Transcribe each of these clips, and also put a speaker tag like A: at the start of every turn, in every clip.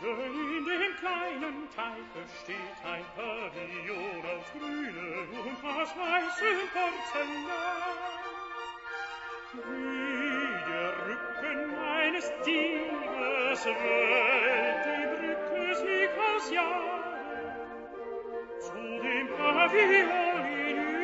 A: In dem kleinen Teiche steht ein Pavillon aus grünem und aus weißem Porzellan. Wie der Rücken eines Tigers wellt die Brücke sich aus Jahren zu dem Pavillon hinüber.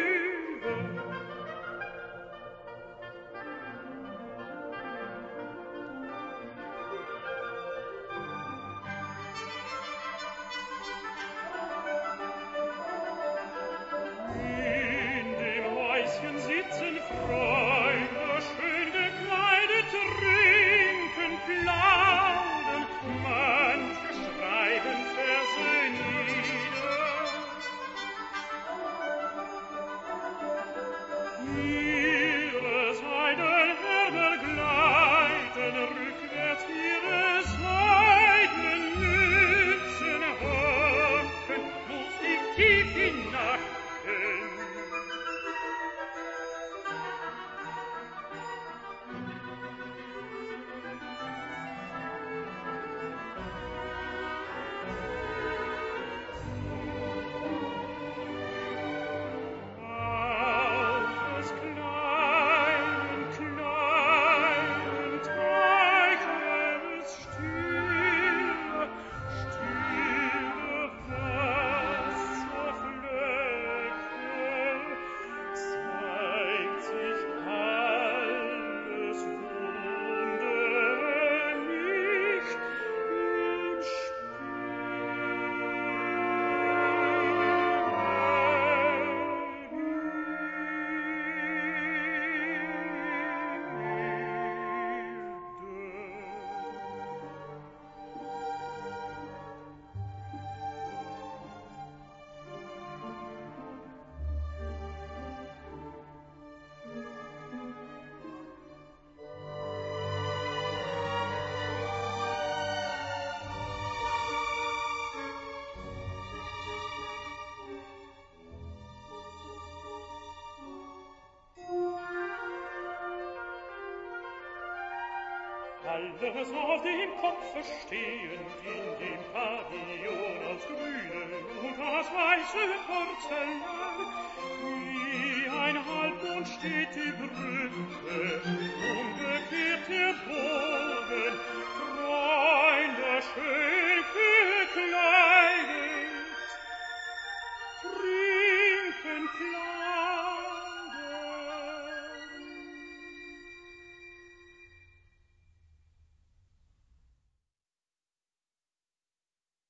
A: Sitzen Freunde, schön gekleidet, trinken, plaudern, manche schreiben Verse nieder. Ihre Seidenherber gleiten, rückwärts ihre Seidenmützen hocken, lustig tief hinachten. Alles auf dem Kopfe stehend in dem Pavillon aus grünem und aus weißem Porzellan. Wie ein Halbmond steht die Brücke, umgekehrt der Boden.